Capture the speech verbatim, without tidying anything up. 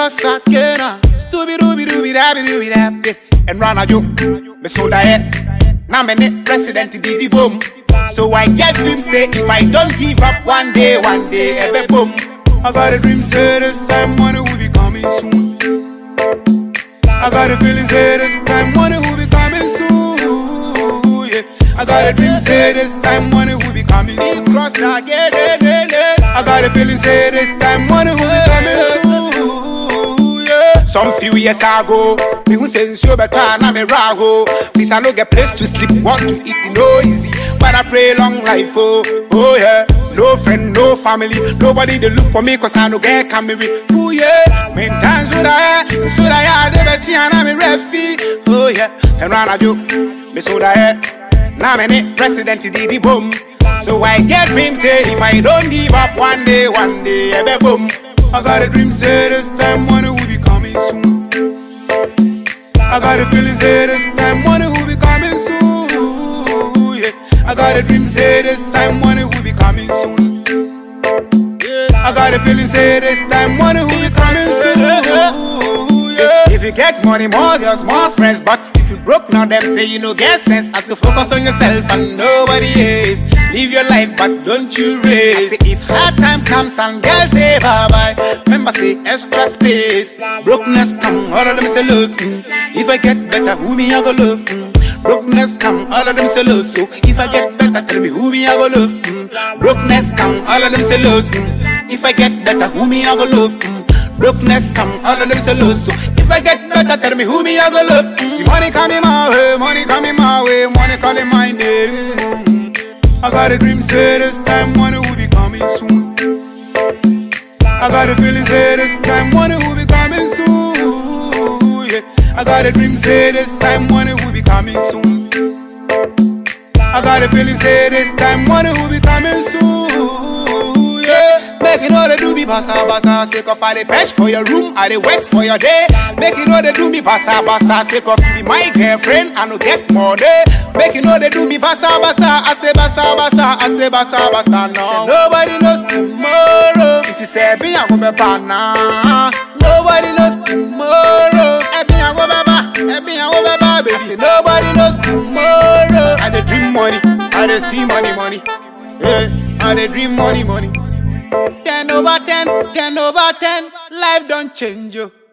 cross Akena. Stooby dooby dooby dabby dooby dab. And run a joke. Me so that now me net president did the boom. So I get him say if I don't give up one day, one day, every boom. I got a dream say this time money will be coming soon. I got a feeling say this time money will be coming soon. Yeah. I got a dream say this time money will be coming soon. Cross again, I got a feeling say this time money will be coming soon. Yeah. Some few years ago, me who say so better na me rago. Please I no get place to sleep, want to eat it no easy. But I pray long life, oh, oh yeah. No friend, no family, nobody they look for me cause I no get camera. Oh yeah, main times would I, so I had the and I'm a refi. Oh yeah, and run a joke, me so that now me net president did the boom. So I get dream say if I don't give up one day, one day, every boom. I got a dream say this time money will be coming soon. I got a feeling say this time money will be coming soon. I got a dream say this time money will be coming soon. I got a feeling say this time money will be coming soon. If you get money, more girls, more friends. But if you broke now, them say you no get sense. As you focus on yourself and nobody else. Live your life, but don't you race. I say if hard time comes and girls say bye bye, remember say extra space. Brokenness come, all of them say look. Mm. If I get better, who me I go love? Mm. Brokenness come, all of them say low. So if I get better, tell me who me I go love. Mm. Brokenness come, all of them say low. Mm. If I get better, who me I go love. Mm. Brokenness come, all of them say low. So if I get better, tell me who me I go love. Mm. See money coming my way, money coming my way, money calling my name. Mm. I got a dream say this time money will be coming soon. I got a feeling say this time money will be coming soon. Yeah. I got a dream say this time money will be coming soon. I got a feeling say this time money will be coming soon. Yeah. Make it all they do me basa basa. Sake of I dey fetch for your room, I dey work for your day. Make it all they do me basa basa. Sake of you be my girlfriend, I no get more day. Make it all they do me basa basa. I say basa basa, I say basa basa. No, nobody knows tomorrow. It is a be a go be bana. Nobody knows tomorrow. Every a go be ba, every a go be ba. Baby, nobody knows tomorrow. I dey dream money, I dey see money money. Yeah, I dey dream money money. Ten over ten, ten over ten. Life don't change you.